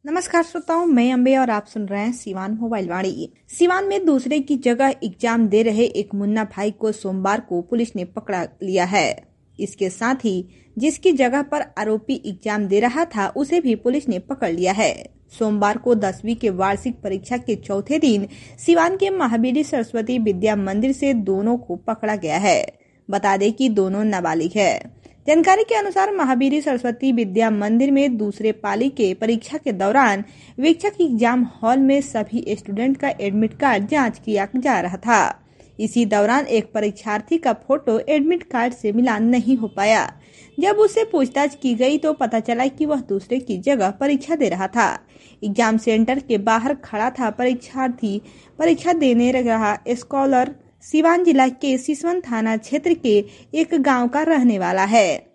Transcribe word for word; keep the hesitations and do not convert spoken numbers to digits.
नमस्कार श्रोताओं, मैं अम्बे और आप सुन रहे हैं सिवान मोबाइल वाणी। सिवान में दूसरे की जगह एग्जाम दे रहे एक मुन्ना भाई को सोमवार को पुलिस ने पकड़ा लिया है। इसके साथ ही जिसकी जगह पर आरोपी एग्जाम दे रहा था उसे भी पुलिस ने पकड़ लिया है। सोमवार को दसवीं के वार्षिक परीक्षा के चौथे दिन सिवान के महावीर सरस्वती विद्या मंदिर से दोनों को पकड़ा गया है। बता दें कि दोनों नाबालिग है। जानकारी के अनुसार महावीर सरस्वती विद्या मंदिर में दूसरे पाली के परीक्षा के दौरान वीक्षक एग्जाम हॉल में सभी स्टूडेंट का एडमिट कार्ड जांच किया जा रहा था। इसी दौरान एक परीक्षार्थी का फोटो एडमिट कार्ड से मिलान नहीं हो पाया। जब उससे पूछताछ की गई तो पता चला कि वह दूसरे की जगह परीक्षा दे रहा था। एग्जाम सेंटर के बाहर खड़ा था परीक्षार्थी परीक्षा देने रहा स्कॉलर सिवान जिला के सिसवन थाना क्षेत्र के एक गांव का रहने वाला है।